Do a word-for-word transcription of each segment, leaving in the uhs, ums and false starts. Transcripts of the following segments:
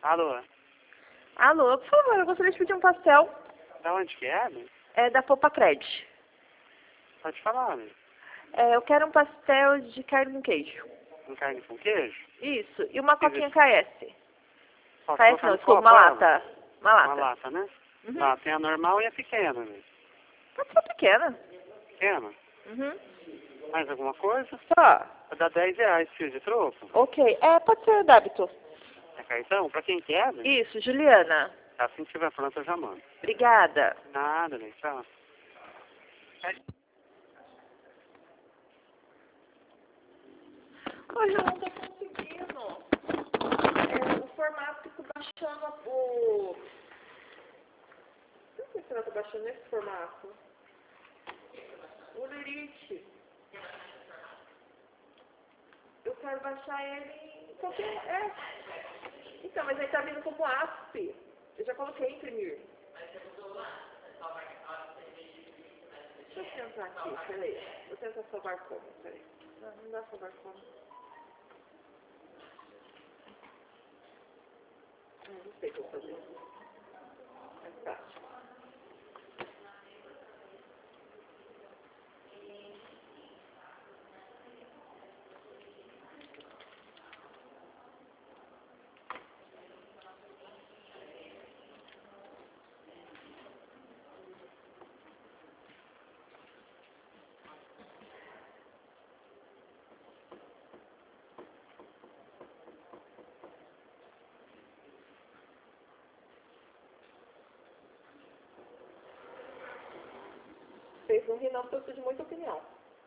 Alô? Alô, por favor, eu gostaria de pedir um pastel. Da onde que é, né? É da Popa Cred. Pode falar, né? É, eu quero um pastel de carne com queijo. Com carne com queijo? Isso, e uma coquinha Existe. K S. Posso K S colocar não, no desculpa, copo uma ela? lata. Uma lata. Uma lata, né? Uhum. Lá tem a normal e a pequena, né? Pode ser pequena. Pequena? Uhum. Mais alguma coisa? Só. Vai dar dez reais, filho de troco. Ok. É, pode ser débito. É cartão? Pra quem quer, né? Isso, Juliana. Assim que tiver pronto eu já mando. Obrigada. Nada, né? Tchau. Hoje eu não tô conseguindo. É, o formato que eu tô baixando o... Por que será que eu tô baixando esse formato? O Lirite. Eu quero baixar ele em qualquer... É. Então, mas aí tá vindo como A S P. Eu já coloquei imprimir. Deixa eu tentar aqui, peraí. Vou tentar salvar como, peraí. Não, não dá salvar como. Ah, não sei o que eu vou fazer. É fácil. Vocês não ri não, porque eu preciso de muita opinião.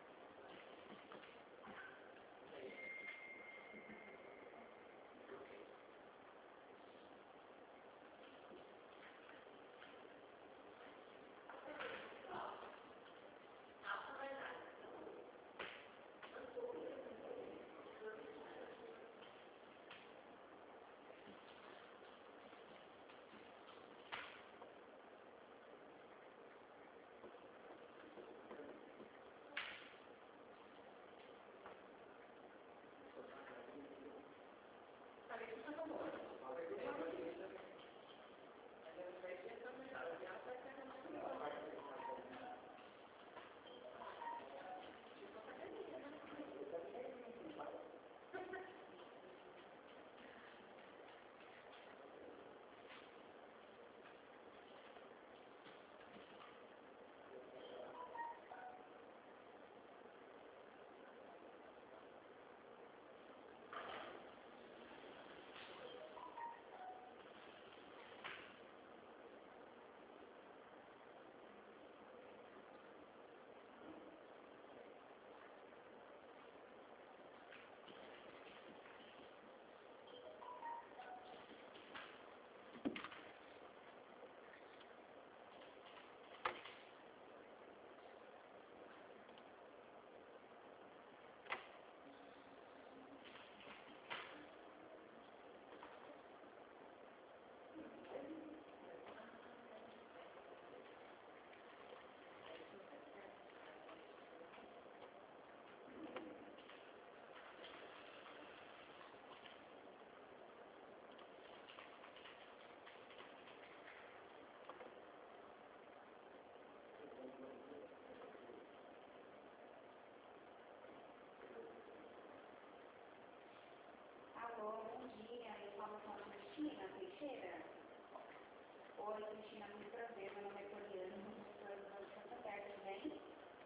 Oi, Cristina, muito prazer. Meu nome é Poliana, professora do Banco Santander, tudo bem?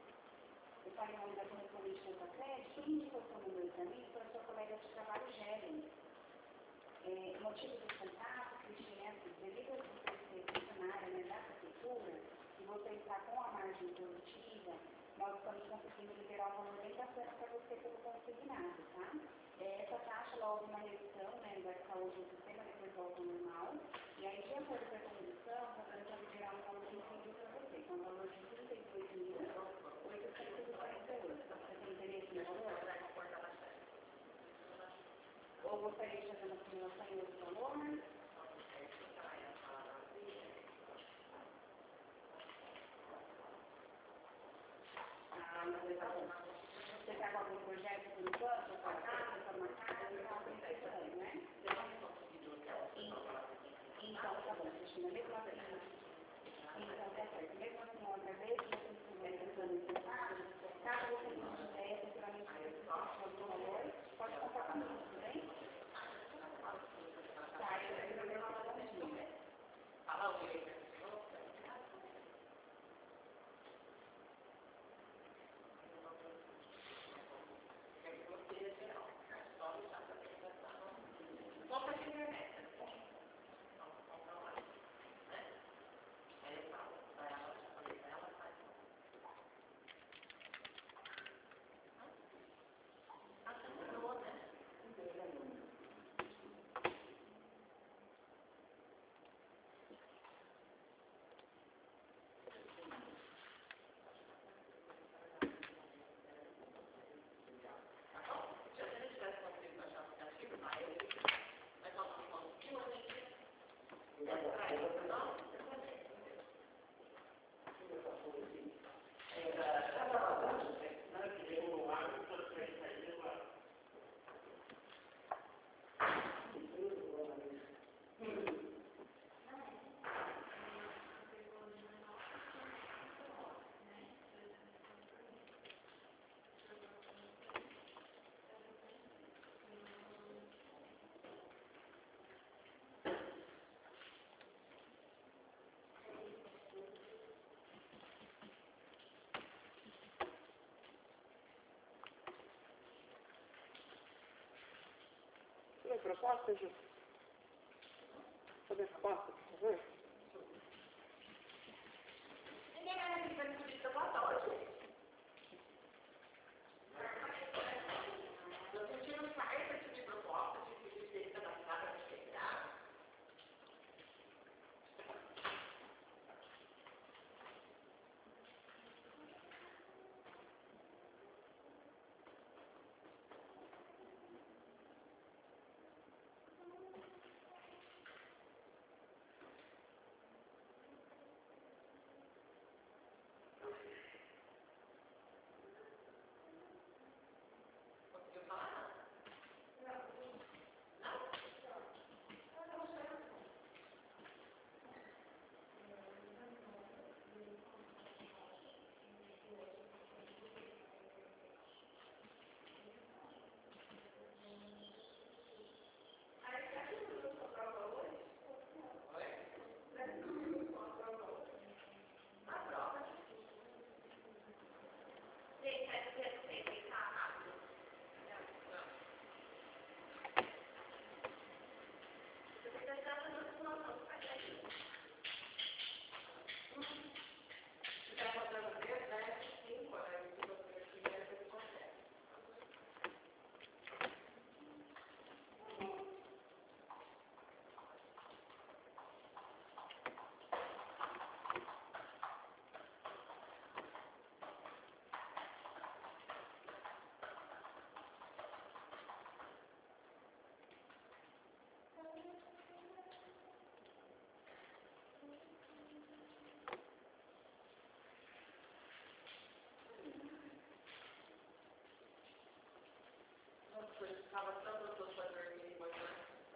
Eu falei o nome da correspondente da Popa Cred. Quem indicou seu número para mim foi a sua colega de trabalho, Geren. É, o motivo do contato, Cristina, é assim, devido a você ser funcionária, né, da prefeitura, e você está com a margem produtiva, nós estamos conseguindo liberar um valor bem bacana para você pelo consignado, tá? É, essa taxa, ela houve uma redução, né, vai ficar hoje no sistema, depois volta ao normal. E aí, de acordo com essa redução, está tentando liberar um valor incrível para você, que é um valor de trinta e dois mil oitocentos e quarenta e oito. Você tem interesse no valor? Ou gostaria de fazer uma simulação em outro valor? Ah, mas tá bom. Você está com algum projeto por enquanto? Sua casa, sua casa, sua casa, você está pensando, né? rotina, mesmo assim. Então, tá certo. Mesmo assim, outra vez, você estiver tentando ensinar, caso você não tiver, futuramente, algum valor, pode contar comigo, tudo bem? Tá, eu vou ver uma longinha. Fala o que? Sobre a proposta, Ju? Sobre a proposta, por favor? Ninguém vai me pedir proposta hoje. Eu senti um carta de proposta, de que você está na casa de chegar. Estava tanto eu para dormir de manhã.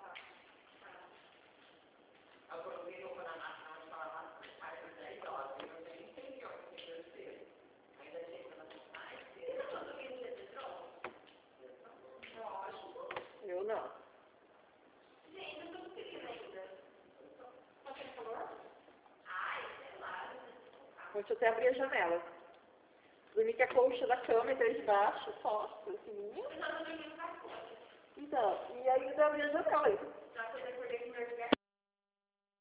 Aproveito para a máquina de falar mais de dez horas. Eu não tenho nem tempo de cedo. Ainda chego mais cedo. Eu não tenho eletrônico. Lógico. Eu não. Gente, eu não queria ainda. Só tem calor? Ai, sei lá. Deixa eu até abrir a janela. Dormir com a colcha da cama e de baixo, posso, assim. Eu não dormi com a colcha. Então, e ainda abrir a janela.